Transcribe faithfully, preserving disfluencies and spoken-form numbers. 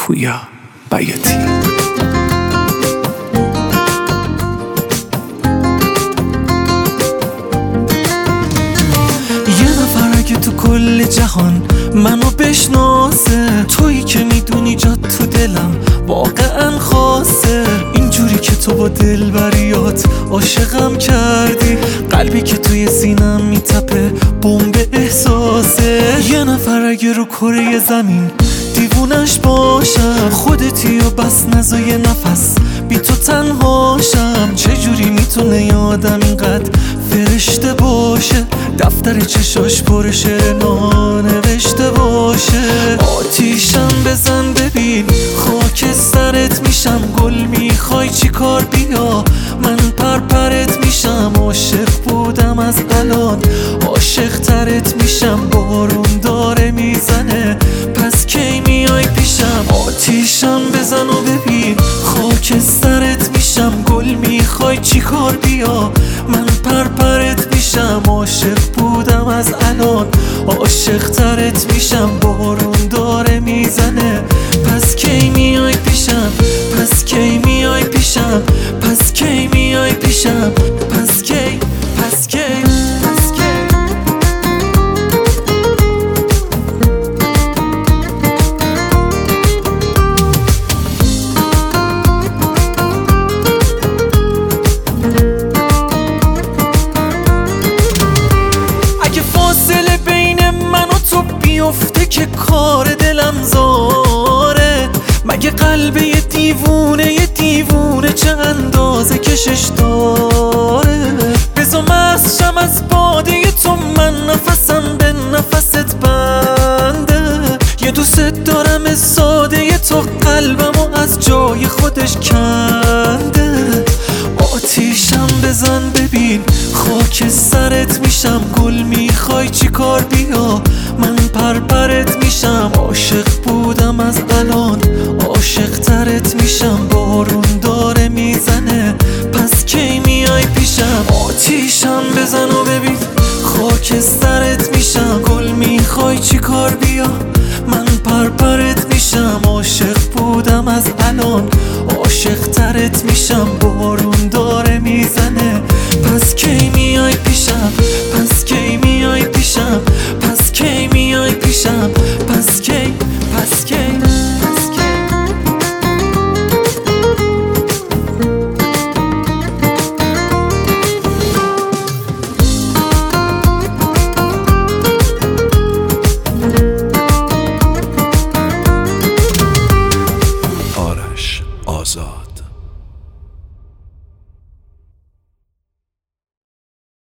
پویا بیاتی. یه نفر اگه تو کل جهان منو بشناسه، تویی که میدونی جات تو دلم واقعا خاصه. اینجوری که تو با دلبریات عاشقم کردی، قلبی که توی سینم میتپه بمب احساسه. یه نفر اگه رو کره زمین دیوونش باشم، خودتی و بس نزا یه نفس بی تو تنهاشم. چجوری میتونه یه آدم اینقدر فرشته باشه، دفتر چشاش پر شعر نانوشته باشه. آتیشم بزن ببین خاک سرت میشم، گل میخوای چی کار بیا من پرپرت میشم. عاشق بودم از الان عاشق ترت میشم، بارون داره میزنه پس کی میای پیشم. آتیشم بزن و ببین خاک سرت میشم، گل میخوای چی کار بیا من پرپرت میشم. عاشق بودم از الان عاشق ترت میشم، بارون داره میزنه پس کی میای پیشم، پس کی میای پیشم، پس کی میای پیشم، پس کی پس کی پس کی. اگه فاصله بین من و تو بیفته که کار دلم زاره، مگه قلب یه دیوونه یه دیوونه چه اندازه کشش داره. بزا مست شم از باده تو، من نفسم به نفست بنده. یه دوست دارم ساده تو، قلبمو از جای خودش کنده. آتیشم بزن ببین خاک سرت میشم، گل میخوای چی کار بیا من پرپرت میشم.